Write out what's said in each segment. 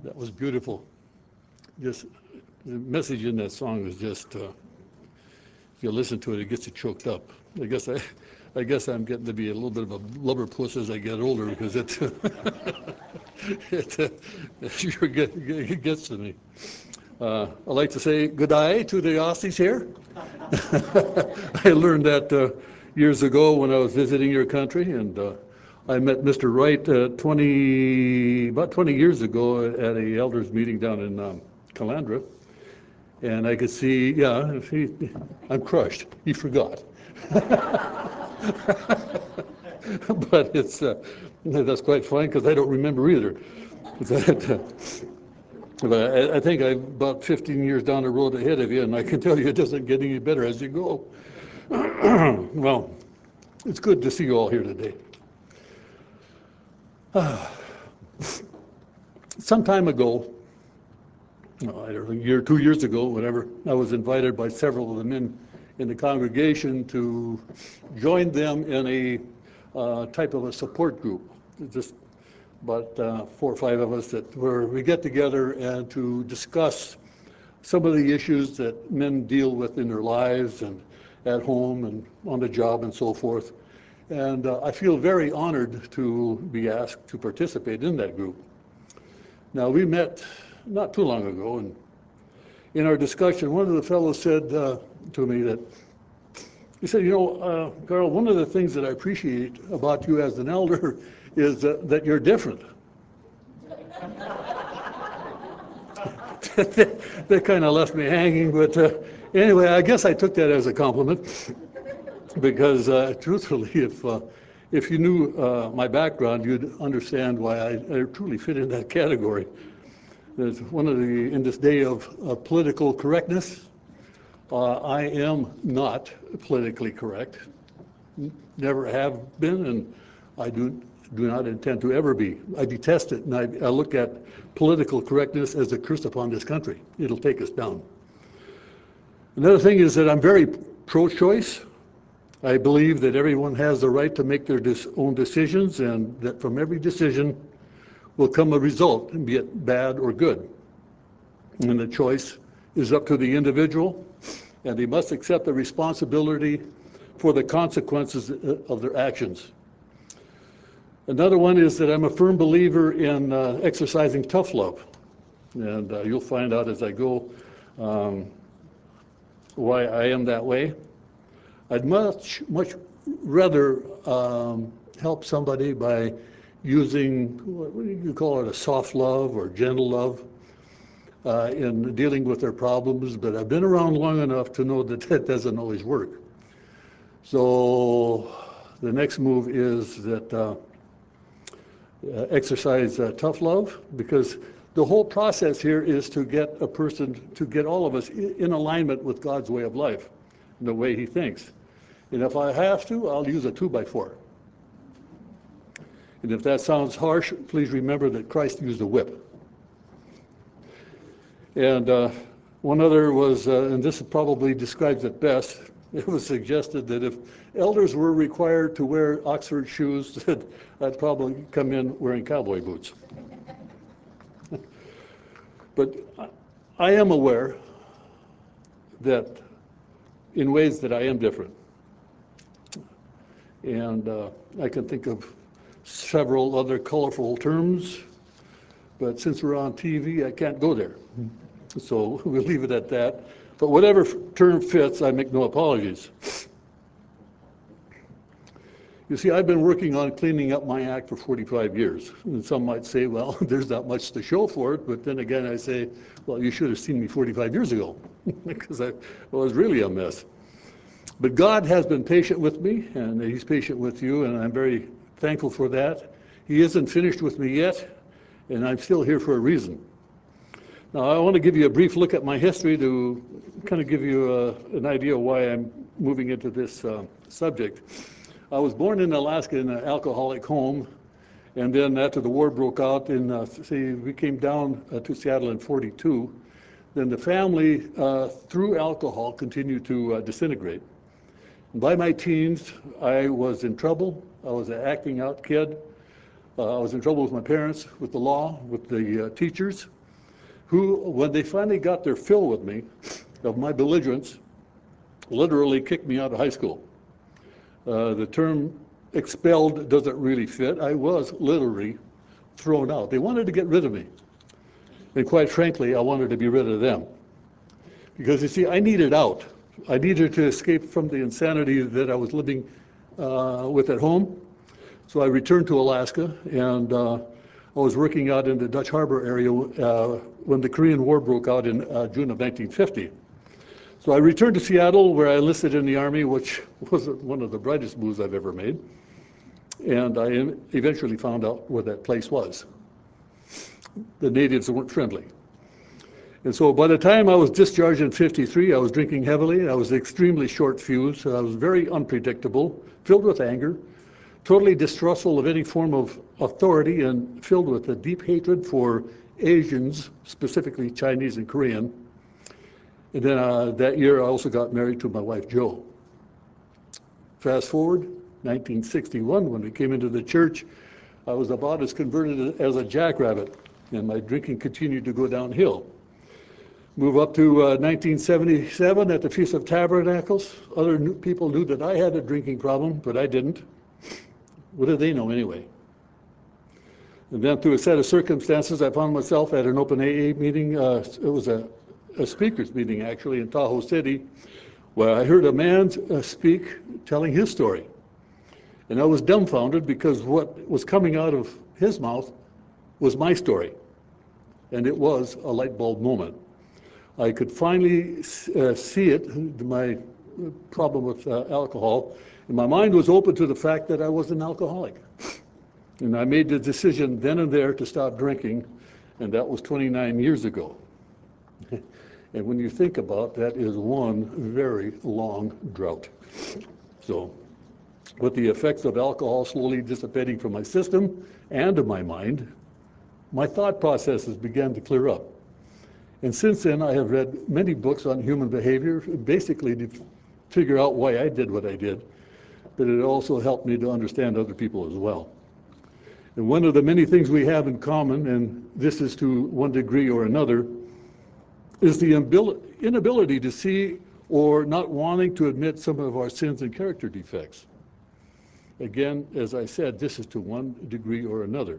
That was beautiful. Just the message in that song is just, if you listen to it, it gets you choked up. I guess I, I guess I'm getting to be a little bit of a blubber puss as I get older because it sure it gets to me. I like to say good day to the Aussies here. I learned that years ago when I was visiting your country, and I met Mr. Wright about 20 years ago at a elders meeting down in Calandra, and I could see, yeah, I'm crushed. He forgot. But that's quite fine because I don't remember either. But I think I'm about 15 years down the road ahead of you, and I can tell you it doesn't get any better as you go. Well, it's good to see you all here today. Some time ago, I don't know, a year, 2 years ago, whatever, I was invited by several of the men in the congregation to join them in a type of a support group. Just about 4 or 5 of us where we get together and to discuss some of the issues that men deal with in their lives and at home and on the job and so forth. And I feel very honored to be asked to participate in that group. Now, we met not too long ago, and in our discussion, one of the fellows said to me that, he said, Carl, one of the things that I appreciate about you as an elder is that you're different. That kind of left me hanging, but anyway, I guess I took that as a compliment because truthfully, if you knew my background, you'd understand why I truly fit in that category. There's in this day of political correctness, I am not politically correct, never have been, and I do not intend to ever be. I detest it, and I look at political correctness as a curse upon this country. It'll take us down. Another thing is that I'm very pro-choice. I believe that everyone has the right to make their own decisions, and that from every decision will come a result, be it bad or good. And the choice is up to the individual, and they must accept the responsibility for the consequences of their actions. Another one is that I'm a firm believer in exercising tough love, and you'll find out as I go why I am that way. I'd much rather help somebody by using, what do you call it, a soft love or gentle love in dealing with their problems, but I've been around long enough to know that that doesn't always work. So the next move is that exercise tough love, because the whole process here is to get a person, to get all of us in alignment with God's way of life, and the way he thinks. And if I have to, I'll use a 2x4. And if that sounds harsh, please remember that Christ used a whip. And one other was, and this probably describes it best, it was suggested that if elders were required to wear Oxford shoes, that I'd probably come in wearing cowboy boots. But I am aware that in ways that I am different. And I can think of several other colorful terms, but since we're on TV, I can't go there. So we'll leave it at that. But whatever term fits, I make no apologies. You see, I've been working on cleaning up my act for 45 years. And some might say, well, there's not much to show for it. But then again, I say, well, you should have seen me 45 years ago, because I was really a mess. But God has been patient with me, and he's patient with you, and I'm very thankful for that. He isn't finished with me yet, and I'm still here for a reason. Now, I want to give you a brief look at my history to kind of give you an idea of why I'm moving into this subject. I was born in Alaska in an alcoholic home, and then after the war broke out, we came down to Seattle in '42. Then the family, through alcohol, continued to disintegrate. By my teens, I was in trouble. I was an acting out kid. I was in trouble with my parents, with the law, with the teachers, who, when they finally got their fill with me of my belligerence, literally kicked me out of high school. The term expelled doesn't really fit. I was literally thrown out. They wanted to get rid of me. And quite frankly, I wanted to be rid of them. Because you see, I needed out. I needed to escape from the insanity that I was living with at home. So I returned to Alaska, and I was working out in the Dutch Harbor area when the Korean War broke out in June of 1950. So I returned to Seattle, where I enlisted in the Army, which wasn't one of the brightest moves I've ever made. And I eventually found out where that place was. The natives weren't friendly. And so by the time I was discharged in 53, I was drinking heavily. I was extremely short-fused. I was very unpredictable, filled with anger, totally distrustful of any form of authority, and filled with a deep hatred for Asians, specifically Chinese and Korean. And then that year, I also got married to my wife, Jo. Fast forward, 1961, when we came into the church, I was about as converted as a jackrabbit, and my drinking continued to go downhill. Move up to 1977 at the Feast of Tabernacles. Other people knew that I had a drinking problem, but I didn't. What did they know anyway? And then through a set of circumstances, I found myself at an open AA meeting. It was a speakers meeting, actually, in Tahoe City, where I heard a man speak telling his story. And I was dumbfounded because what was coming out of his mouth was my story. And it was a light bulb moment. I could finally see it, my problem with alcohol, and my mind was open to the fact that I was an alcoholic. And I made the decision then and there to stop drinking, and that was 29 years ago. And when you think about that, is one very long drought. So with the effects of alcohol slowly dissipating from my system and of my mind, my thought processes began to clear up. And since then, I have read many books on human behavior, basically to figure out why I did what I did, but it also helped me to understand other people as well. And one of the many things we have in common, and this is to one degree or another, is the inability to see or not wanting to admit some of our sins and character defects. Again, as I said, this is to one degree or another.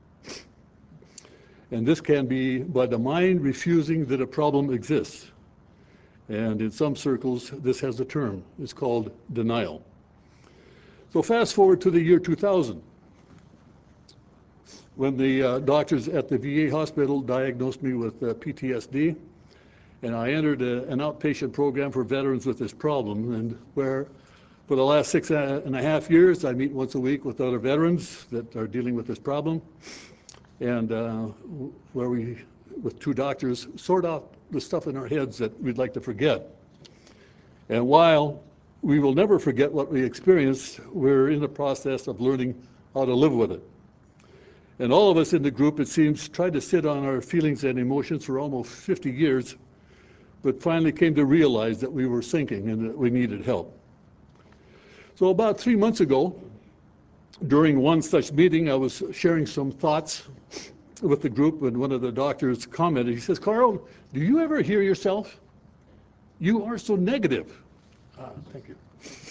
And this can be by the mind refusing that a problem exists. And in some circles, this has a term. It's called denial. So fast forward to the year 2000, when the doctors at the VA hospital diagnosed me with PTSD. And I entered an outpatient program for veterans with this problem, and where for the last 6.5 years, I meet once a week with other veterans that are dealing with this problem, and where we, with two doctors, sort out the stuff in our heads that we'd like to forget. And while we will never forget what we experienced, we're in the process of learning how to live with it. And all of us in the group, it seems, tried to sit on our feelings and emotions for almost 50 years, but finally came to realize that we were sinking and that we needed help. So about 3 months ago, during one such meeting, I was sharing some thoughts with the group, and one of the doctors commented. He says, "Carl, do you ever hear yourself? You are so negative." Thank you.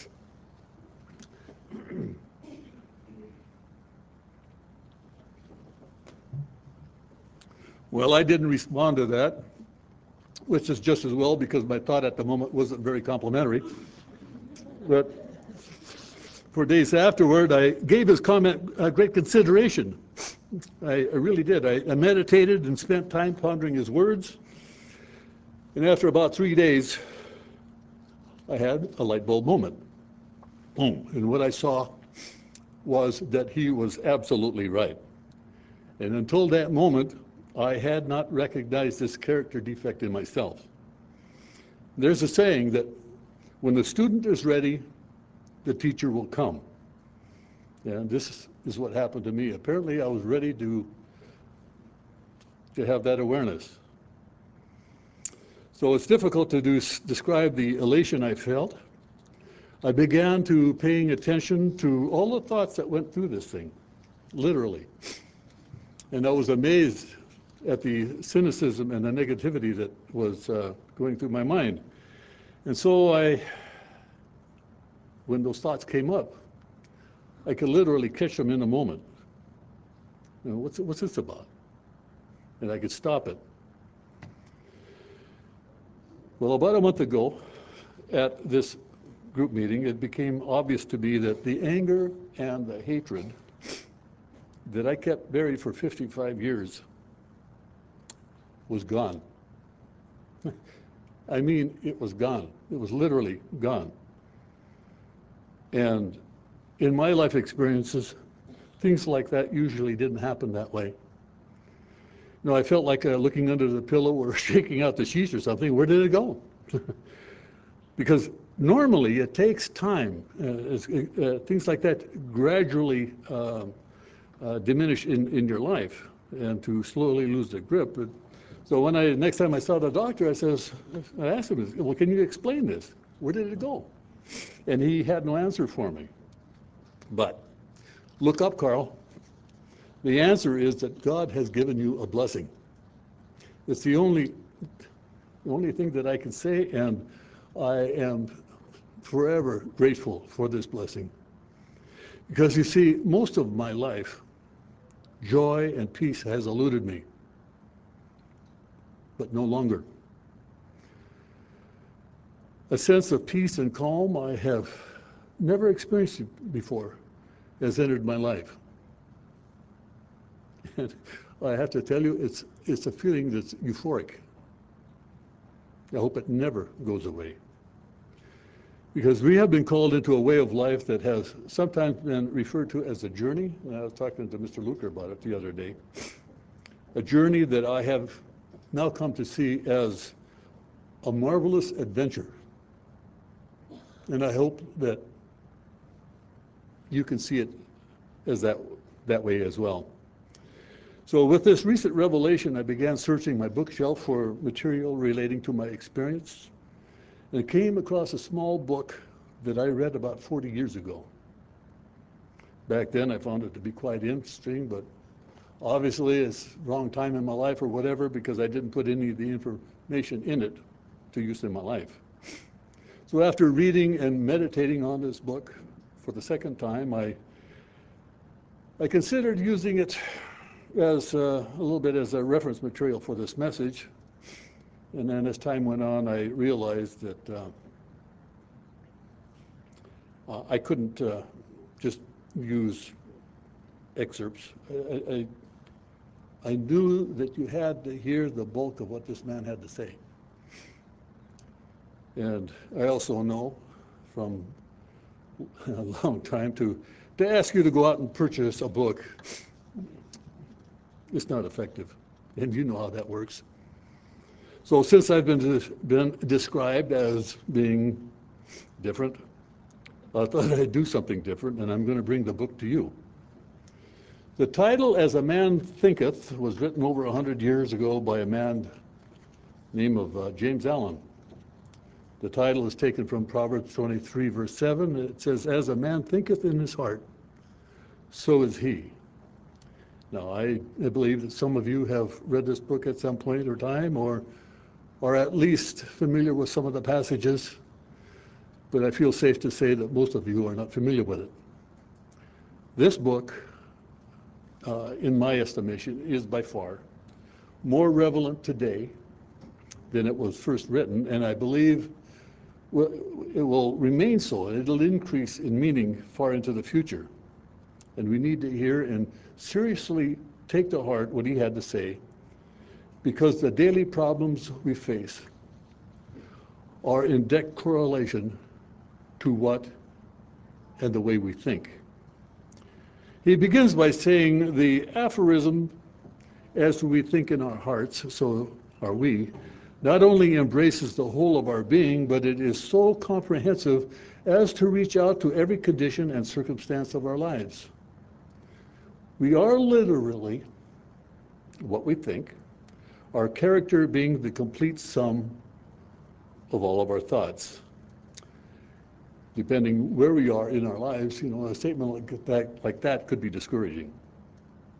Well, I didn't respond to that, which is just as well, because my thought at the moment wasn't very complimentary. But for days afterward, I gave his comment great consideration. I really did. I meditated and spent time pondering his words. And after about 3 days, I had a light bulb moment. Boom. And what I saw was that he was absolutely right. And until that moment, I had not recognized this character defect in myself. There's a saying that when the student is ready, the teacher will come. And this is what happened to me. Apparently, I was ready to have that awareness. So it's difficult to describe the elation I felt. I began to paying attention to all the thoughts that went through this thing. literally. And I was amazed at the cynicism and the negativity that was going through my mind. And so when those thoughts came up, I could literally catch them in a moment. You know, what's this about? And I could stop it. Well, about a month ago, at this group meeting, it became obvious to me that the anger and the hatred that I kept buried for 55 years was gone. I mean, it was gone. It was literally gone. And in my life experiences, things like that usually didn't happen that way. You know, I felt like looking under the pillow or shaking out the sheets or something. Where did it go? Because normally it takes time. Things like that gradually diminish in your life and to slowly lose the grip. So when next time I saw the doctor, I asked him, well, can you explain this? Where did it go? And he had no answer for me. But look up, Carl. The answer is that God has given you a blessing. It's the only thing that I can say, and I am forever grateful for this blessing. Because you see, most of my life, joy and peace has eluded me, but no longer. A sense of peace and calm I have never experienced before has entered my life. And I have to tell you, it's a feeling that's euphoric. I hope it never goes away. Because we have been called into a way of life that has sometimes been referred to as a journey. And I was talking to Mr. Luker about it the other day. A journey that I have now come to see as a marvelous adventure. And I hope that you can see it as that way as well. So with this recent revelation, I began searching my bookshelf for material relating to my experience, and I came across a small book that I read about 40 years ago. Back then, I found it to be quite interesting, but obviously it's wrong time in my life or whatever, because I didn't put any of the information in it to use in my life. So after reading and meditating on this book for the second time, I considered using it as a little bit as a reference material for this message. And then as time went on, I realized that I couldn't just use excerpts. I knew that you had to hear the bulk of what this man had to say. And I also know from a long time to ask you to go out and purchase a book, it's not effective. And you know how that works. So since I've been described as being different, I thought I'd do something different, and I'm going to bring the book to you. The title, As a Man Thinketh, was written over 100 years ago by a man named of James Allen. The title is taken from Proverbs 23, verse 7. It says, as a man thinketh in his heart, so is he. Now, I believe that some of you have read this book at some point or time, or are at least familiar with some of the passages, but I feel safe to say that most of you are not familiar with it. This book, in my estimation, is by far more relevant today than it was first written, and I believe it will remain so, and it'll increase in meaning far into the future. And we need to hear and seriously take to heart what he had to say, because the daily problems we face are in direct correlation to what and the way we think. He begins by saying the aphorism, as we think in our hearts, so are we, not only embraces the whole of our being, but it is so comprehensive as to reach out to every condition and circumstance of our lives. We are literally what we think, our character being the complete sum of all of our thoughts. Depending where we are in our lives, a statement like that could be discouraging.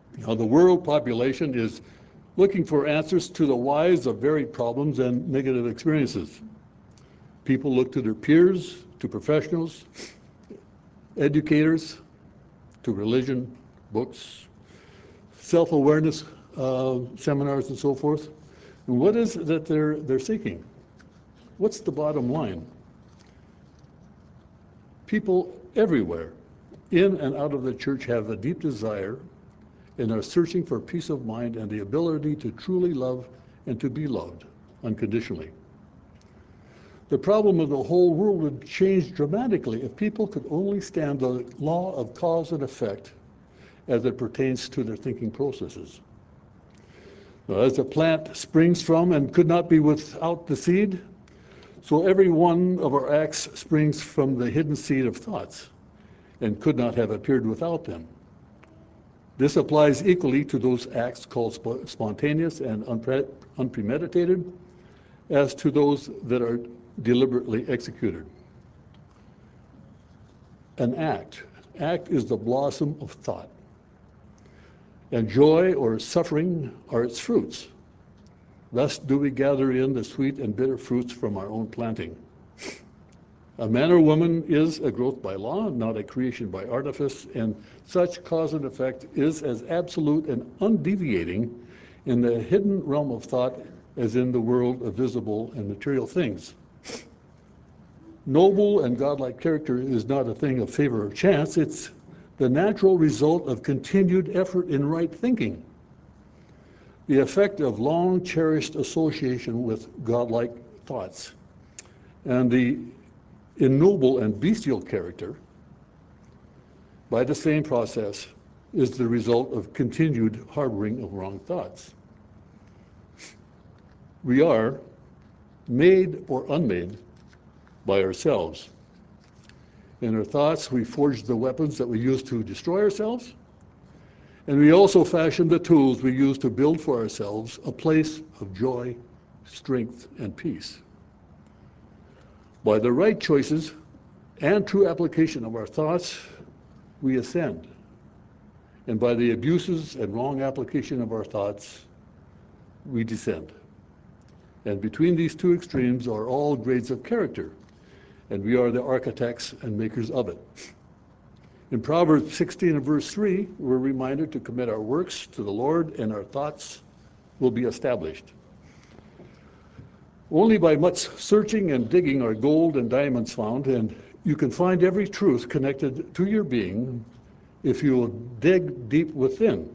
Now, the world population is looking for answers to the whys of varied problems and negative experiences. People look to their peers, to professionals, educators, to religion, books, self-awareness seminars and so forth. And what is it that they're seeking? What's the bottom line? People everywhere, in and out of the church, have a deep desire and are searching for peace of mind and the ability to truly love and to be loved unconditionally. The problem of the whole world would change dramatically if people could only stand the law of cause and effect as it pertains to their thinking processes. Now, as a plant springs from and could not be without the seed, so every one of our acts springs from the hidden seed of thoughts and could not have appeared without them. This applies equally to those acts called spontaneous and unpremeditated as to those that are deliberately executed. An act is the blossom of thought, and joy or suffering are its fruits. Thus do we gather in the sweet and bitter fruits from our own planting. A man or woman is a growth by law, not a creation by artifice, and such cause and effect is as absolute and undeviating in the hidden realm of thought as in the world of visible and material things. Noble and godlike character is not a thing of favor or chance, it's the natural result of continued effort in right thinking, the effect of long cherished association with godlike thoughts, and the ignoble and bestial character, by the same process, is the result of continued harboring of wrong thoughts. We are made or unmade by ourselves. In our thoughts, we forge the weapons that we use to destroy ourselves, and we also fashion the tools we use to build for ourselves a place of joy, strength, and peace. By the right choices and true application of our thoughts, we ascend. And by the abuses and wrong application of our thoughts, we descend. And between these two extremes are all grades of character, and we are the architects and makers of it. In Proverbs 16 and verse 3, we're reminded to commit our works to the Lord, and our thoughts will be established. Only by much searching and digging are gold and diamonds found, and you can find every truth connected to your being if you will dig deep within.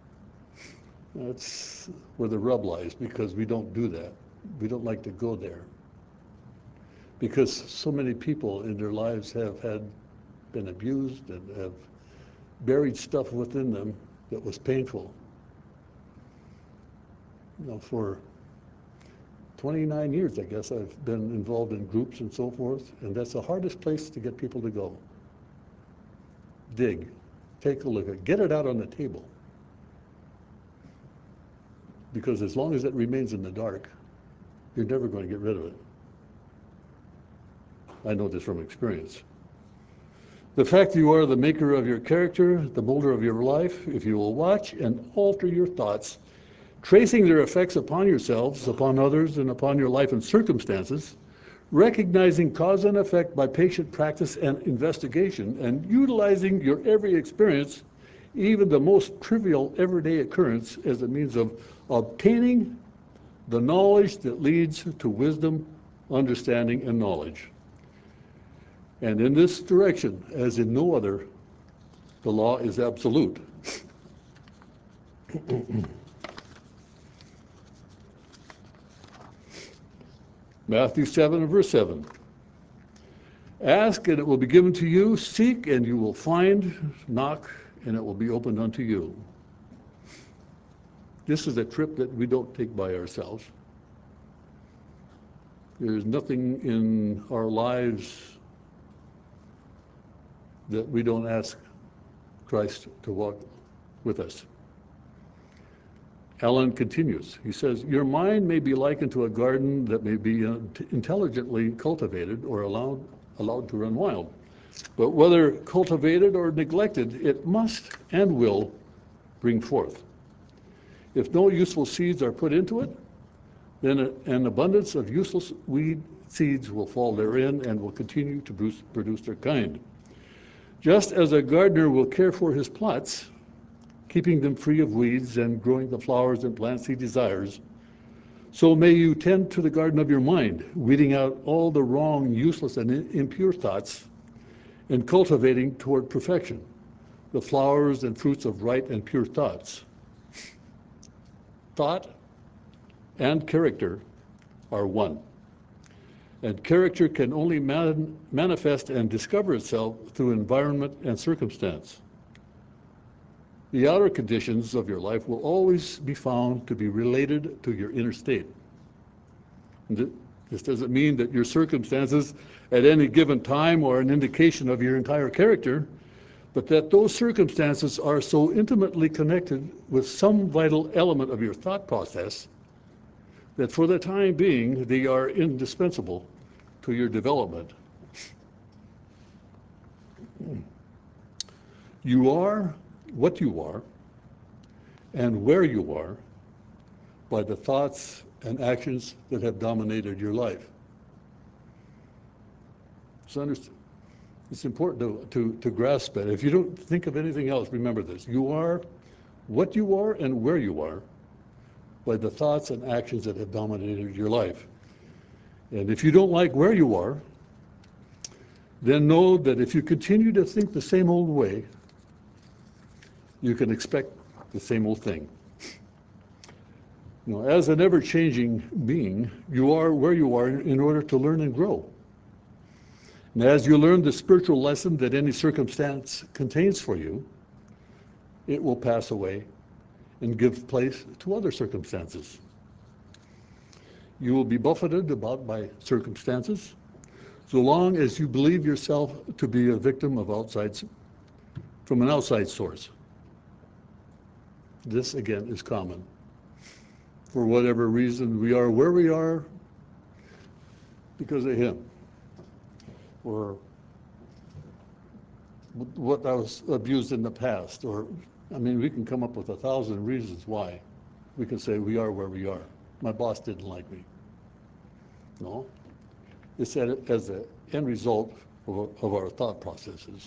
That's where the rub lies, because we don't do that. We don't like to go there. Because so many people in their lives have been abused and have buried stuff within them that was painful. For 29 years, I guess, I've been involved in groups and so forth, and that's the hardest place to get people to go. Dig, take a look at it, get it out on the table. Because as long as it remains in the dark, you're never going to get rid of it. I know this from experience. The fact that you are the maker of your character, the molder of your life, if you will watch and alter your thoughts, tracing their effects upon yourselves, upon others, and upon your life and circumstances, recognizing cause and effect by patient practice and investigation, and utilizing your every experience, even the most trivial everyday occurrence, as a means of obtaining the knowledge that leads to wisdom, understanding, and knowledge. And in this direction, as in no other, the law is absolute. Matthew 7 and verse 7. Ask and it will be given to you, seek and you will find, knock and it will be opened unto you. This is a trip that we don't take by ourselves. There's nothing in our lives that we don't ask Christ to walk with us. Allen continues. He says, your mind may be likened to a garden that may be intelligently cultivated or allowed to run wild. But whether cultivated or neglected, it must and will bring forth. If no useful seeds are put into it, then an abundance of useless weed seeds will fall therein and will continue to produce their kind. Just as a gardener will care for his plots, keeping them free of weeds and growing the flowers and plants he desires, so may you tend to the garden of your mind, weeding out all the wrong, useless, and impure thoughts, and cultivating toward perfection the flowers and fruits of right and pure thoughts. Thought and character are one. And character can only manifest and discover itself through environment and circumstance. The outer conditions of your life will always be found to be related to your inner state. This doesn't mean that your circumstances at any given time are an indication of your entire character, but that those circumstances are so intimately connected with some vital element of your thought process that for the time being, they are indispensable to your development. You are what you are and where you are by the thoughts and actions that have dominated your life. So it's important to grasp that. If you don't think of anything else, remember this. You are what you are and where you are by the thoughts and actions that have dominated your life. And if you don't like where you are, then know that if you continue to think the same old way, you can expect the same old thing. You know, as an ever-changing being, you are where you are in order to learn and grow. And as you learn the spiritual lesson that any circumstance contains for you, it will pass away and give place to other circumstances. You will be buffeted about by circumstances so long as you believe yourself to be a victim of from an outside source. This, again, is common. For whatever reason, we are where we are because of him, or what I was abused in the past, or, I mean, we can come up with 1,000 reasons why we can say we are where we are. My boss didn't like me. No, it's as an end result of our thought processes.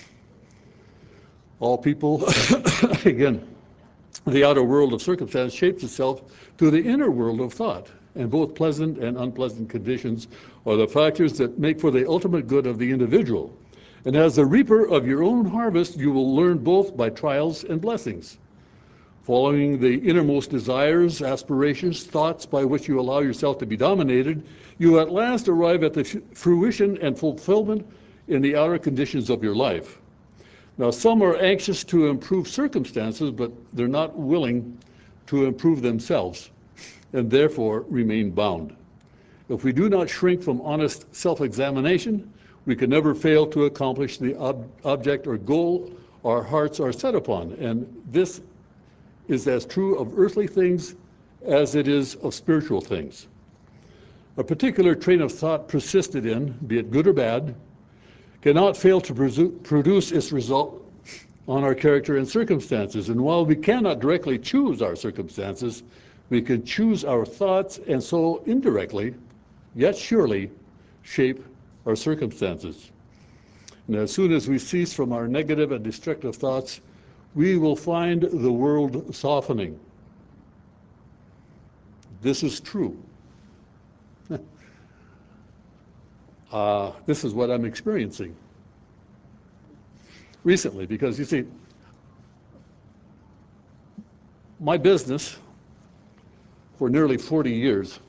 All people, again, the outer world of circumstance shapes itself to the inner world of thought, and both pleasant and unpleasant conditions are the factors that make for the ultimate good of the individual. And as the reaper of your own harvest, you will learn both by trials and blessings. Following the innermost desires, aspirations, thoughts by which you allow yourself to be dominated, you at last arrive at the fruition and fulfillment in the outer conditions of your life. Now, some are anxious to improve circumstances, but they're not willing to improve themselves, and therefore remain bound. If we do not shrink from honest self-examination, we can never fail to accomplish the object or goal our hearts are set upon, and this is as true of earthly things as it is of spiritual things. A particular train of thought persisted in, be it good or bad, cannot fail to produce its result on our character and circumstances. And while we cannot directly choose our circumstances, we can choose our thoughts and so indirectly, yet surely, shape our circumstances. And as soon as we cease from our negative and destructive thoughts, we will find the world softening. This is true. This is what I'm experiencing recently, because you see, my business for nearly 40 years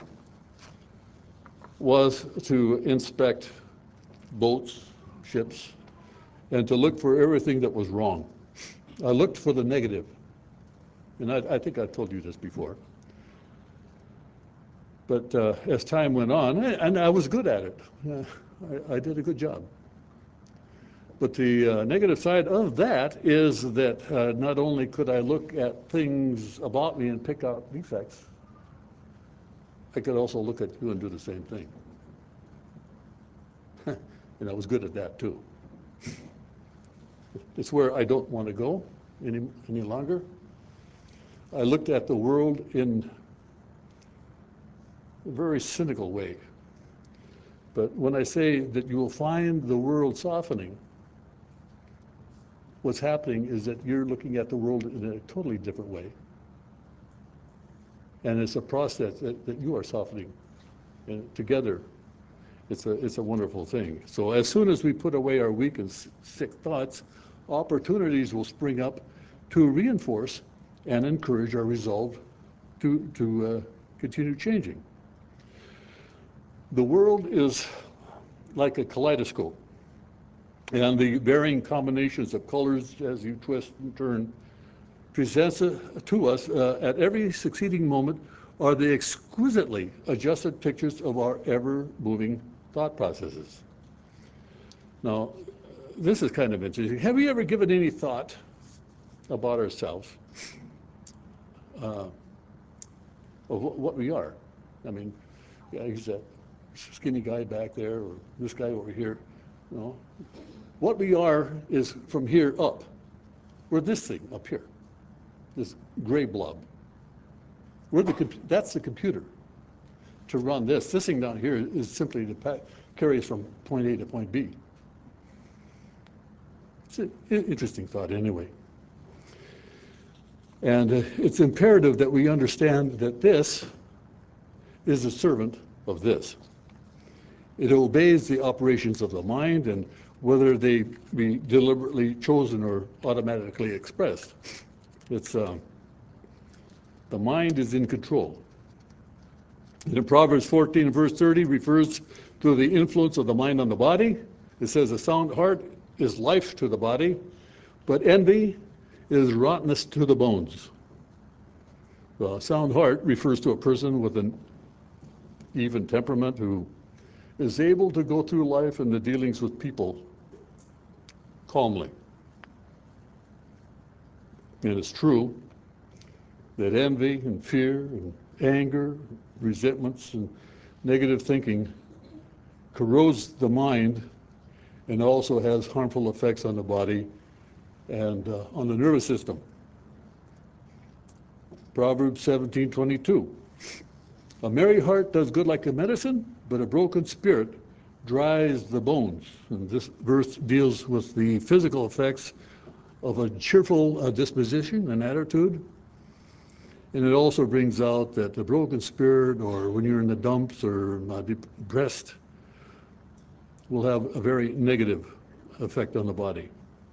was to inspect boats, ships, and to look for everything that was wrong. I looked for the negative, and I think I've told you this before. But as time went on, and I was good at it, I did a good job. But the negative side of that is that not only could I look at things about me and pick out defects, I could also look at you and do the same thing. And I was good at that too. It's where I don't want to go, any longer. I looked at the world in a very cynical way. But when I say that you will find the world softening, what's happening is that you're looking at the world in a totally different way. And it's a process that you are softening. And together, it's a wonderful thing. So as soon as we put away our weak and sick thoughts, opportunities will spring up to reinforce and encourage our resolve to continue changing. The world is like a kaleidoscope, and the varying combinations of colors as you twist and turn presents to us at every succeeding moment are the exquisitely adjusted pictures of our ever-moving thought processes. Now, this is kind of interesting. Have you ever given any thought about ourselves, of what we are? I mean, yeah, he's that skinny guy back there, or this guy over here. You know, what we are is from here up. We're this thing up here, this gray blob. That's the computer to run this. This thing down here is simply to carry us from point A to point B. It's an interesting thought anyway. And it's imperative that we understand that this is a servant of this. It obeys the operations of the mind, and whether they be deliberately chosen or automatically expressed, it's the mind is in control. And in Proverbs 14, verse 30, refers to the influence of the mind on the body. It says, a sound heart is life to the body, but envy is rottenness to the bones. Well, a sound heart refers to a person with an even temperament who is able to go through life and the dealings with people calmly. And it's true that envy and fear and anger, resentments and negative thinking corrodes the mind and also has harmful effects on the body and on the nervous system. Proverbs 17:22. A merry heart does good like a medicine, but a broken spirit dries the bones. And this verse deals with the physical effects of a cheerful disposition and attitude. And it also brings out that the broken spirit, or when you're in the dumps or depressed, will have a very negative effect on the body.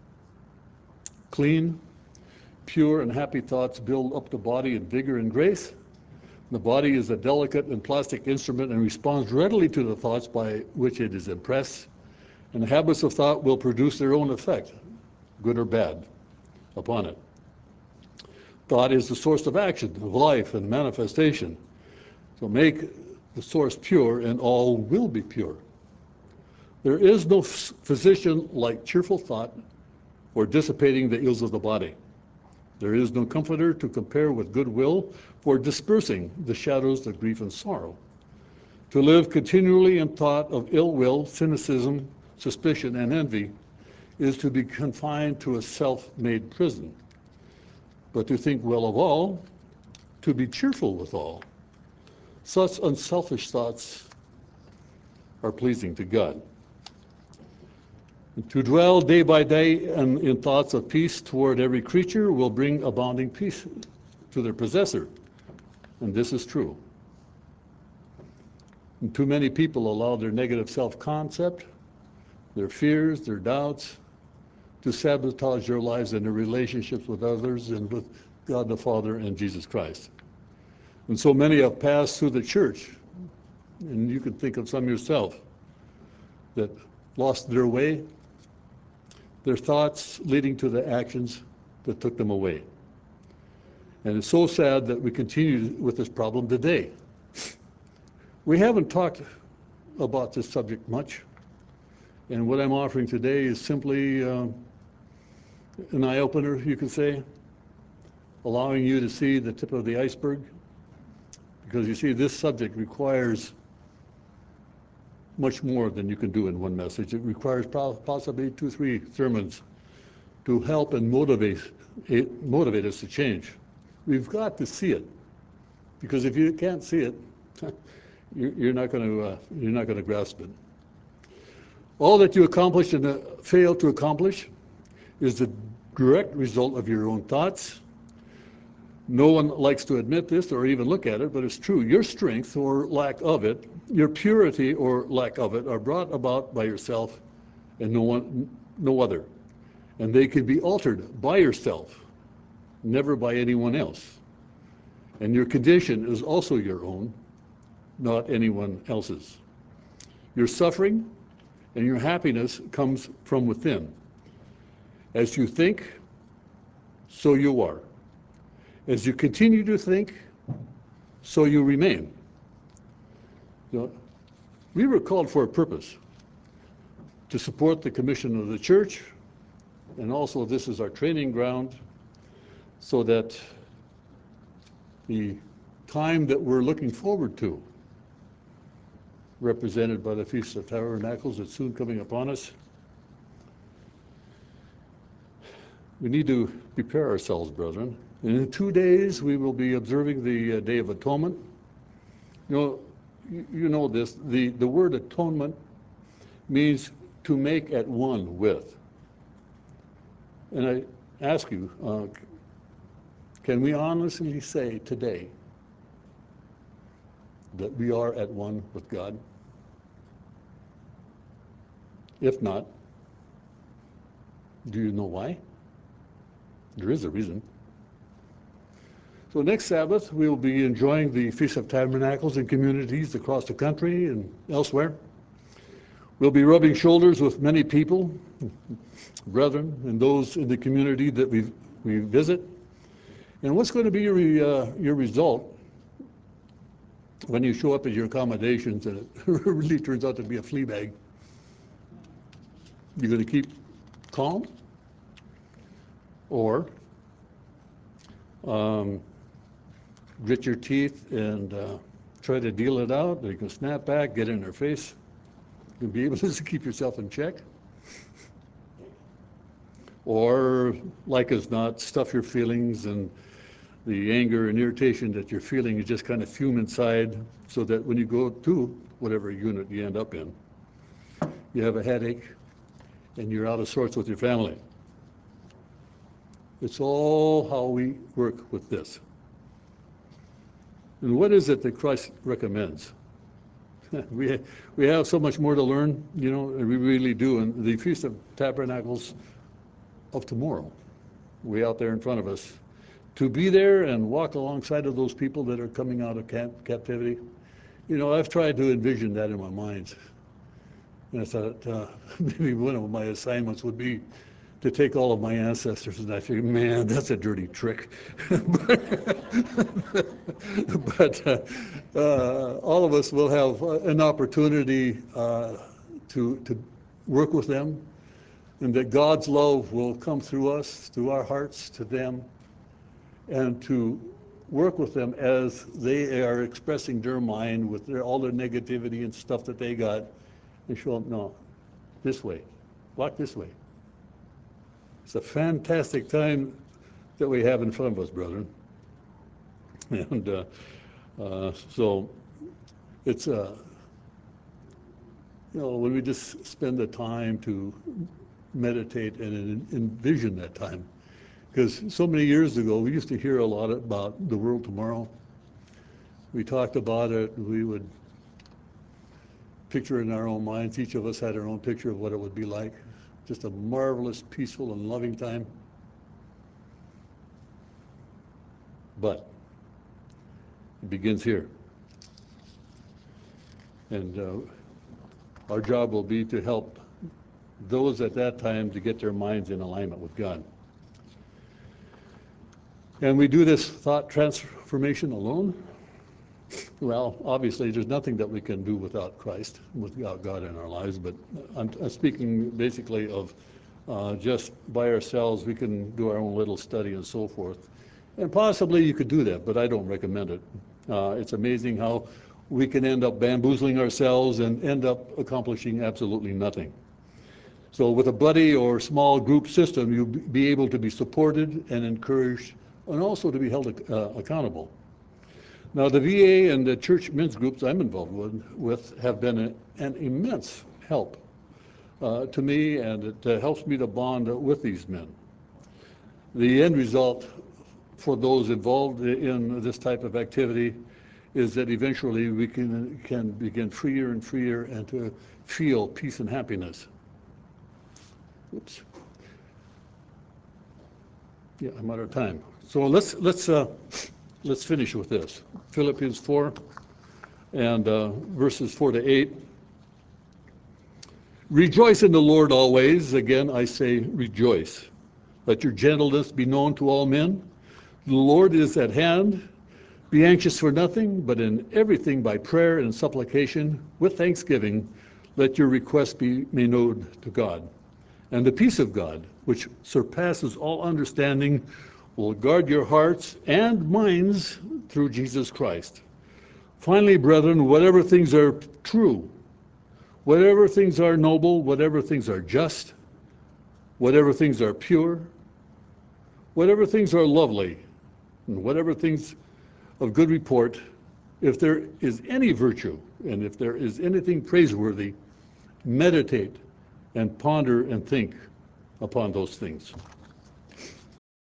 Clean, pure, and happy thoughts build up the body in vigor and grace. The body is a delicate and plastic instrument and responds readily to the thoughts by which it is impressed. And the habits of thought will produce their own effect, good or bad, upon it. Thought is the source of action, of life and manifestation. So make the source pure and all will be pure. There is no physician like cheerful thought or dissipating the ills of the body. There is no comforter to compare with goodwill for dispersing the shadows of grief and sorrow. To live continually in thought of ill will, cynicism, suspicion, and envy is to be confined to a self-made prison. But to think well of all, to be cheerful with all, such unselfish thoughts are pleasing to God. And to dwell day by day in thoughts of peace toward every creature will bring abounding peace to their possessor. And this is true. And too many people allow their negative self-concept, their fears, their doubts, to sabotage their lives and their relationships with others and with God the Father and Jesus Christ. And so many have passed through the church, and you can think of some yourself, that lost their way, their thoughts leading to the actions that took them away. And it's so sad that we continue with this problem today. We haven't talked about this subject much, and what I'm offering today is simply an eye-opener, you could say, allowing you to see the tip of the iceberg, because you see, this subject requires much more than you can do in one message. It requires possibly 2-3 sermons to help and motivate us to change. We've got to see it, because if you can't see it, you're not going to grasp it. All that you accomplish and fail to accomplish is the direct result of your own thoughts. No one likes to admit this or even look at it, but it's true. Your strength or lack of it, your purity or lack of it, are brought about by yourself and no other. And they can be altered by yourself, never by anyone else. And your condition is also your own, not anyone else's. Your suffering and your happiness comes from within. As you think, so you are. As you continue to think, so you remain. We were called for a purpose, to support the commission of the church, and also this is our training ground, so that the time that we're looking forward to, represented by the Feast of Tabernacles that's soon coming upon us, we need to prepare ourselves, brethren. And in 2 days, we will be observing the Day of Atonement. You know this, the word atonement means to make at one with. And I ask you, can we honestly say today that we are at one with God? If not, do you know why? There is a reason. So next Sabbath, we will be enjoying the Feast of Tabernacles in communities across the country and elsewhere. We'll be rubbing shoulders with many people, brethren, and those in the community that we visit. And what's going to be your result when you show up at your accommodations and it really turns out to be a flea bag? You're going to keep calm? Or grit your teeth and try to deal it out? Or you can snap back, get in their face. You can be able to keep yourself in check. Or, like as not, stuff your feelings, and the anger and irritation that you're feeling, you just kind of fume inside, so that when you go to whatever unit you end up in, you have a headache and you're out of sorts with your family. It's all how we work with this. And what is it that Christ recommends? We have so much more to learn, you know, and we really do. And the Feast of Tabernacles of tomorrow, way out there in front of us, to be there and walk alongside of those people that are coming out of captivity. You know, I've tried to envision that in my mind. And I thought maybe one of my assignments would be to take all of my ancestors, and I figured, man, that's a dirty trick. But all of us will have an opportunity to work with them, and that God's love will come through us, through our hearts to them, and to work with them as they are expressing their mind with all their negativity and stuff that they got, and show them, no, this way, walk this way. It's a fantastic time that we have in front of us, brethren. And so it's, you know, when we just spend the time to meditate and envision that time. Because so many years ago, we used to hear a lot about the world tomorrow. We talked about it. We would picture in our own minds. Each of us had our own picture of what it would be like. Just a marvelous, peaceful, and loving time. But it begins here. And our job will be to help those at that time to get their minds in alignment with God. And we do this thought transformation alone? Well, obviously, there's nothing that we can do without Christ, without God in our lives, but I'm speaking basically of just by ourselves. We can do our own little study and so forth. And possibly you could do that, but I don't recommend it. It's amazing how we can end up bamboozling ourselves and end up accomplishing absolutely nothing. So with a buddy or small group system, you'll be able to be supported and encouraged and also to be held accountable. Now, the VA and the church men's groups I'm involved with have been an immense help to me, and it helps me to bond with these men. The end result for those involved in this type of activity is that eventually we can begin freer and freer and to feel peace and happiness. Oops. Yeah, I'm out of time. So let's finish with this. Philippians 4 and verses 4 to 8. Rejoice in the Lord always. Again, I say rejoice. Let your gentleness be known to all men. The Lord is at hand. Be anxious for nothing, but in everything by prayer and supplication with thanksgiving, let your requests be made known to God. And the peace of God, which surpasses all understanding, will guard your hearts and minds through Jesus Christ. Finally, brethren, whatever things are true, whatever things are noble, whatever things are just, whatever things are pure, whatever things are lovely, and whatever things of good report, if there is any virtue and if there is anything praiseworthy, meditate and ponder and think upon those things.